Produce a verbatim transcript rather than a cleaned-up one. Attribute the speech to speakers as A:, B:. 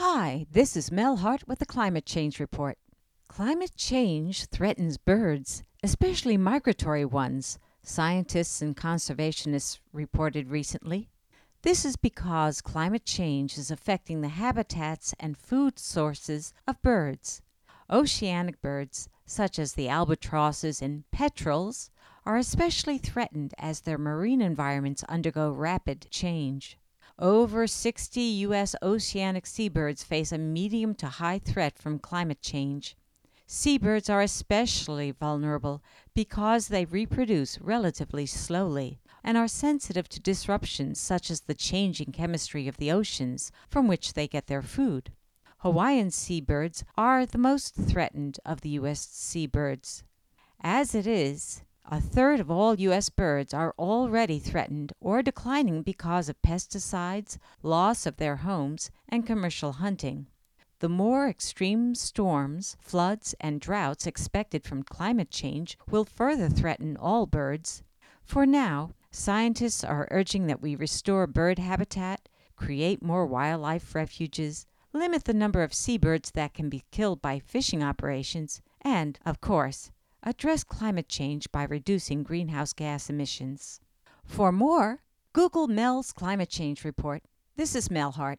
A: Hi, this is Mel Hart with the Climate Change Report. Climate change threatens birds, especially migratory ones, scientists and conservationists reported recently. This is because climate change is affecting the habitats and food sources of birds. Oceanic birds, such as the albatrosses and petrels, are especially threatened as their marine environments undergo rapid change. Over sixty U S oceanic seabirds face a medium to high threat from climate change. Seabirds are especially vulnerable because they reproduce relatively slowly and are sensitive to disruptions such as the changing chemistry of the oceans from which they get their food. Hawaiian seabirds are the most threatened of the U S seabirds. As it is, a third of all U S birds are already threatened or declining because of pesticides, loss of their homes, and commercial hunting. The more extreme storms, floods, and droughts expected from climate change will further threaten all birds. For now, scientists are urging that we restore bird habitat, create more wildlife refuges, limit the number of seabirds that can be killed by fishing operations, and, of course, address climate change by reducing greenhouse gas emissions. For more, Google Mel's Climate Change Report. This is Mel Hart.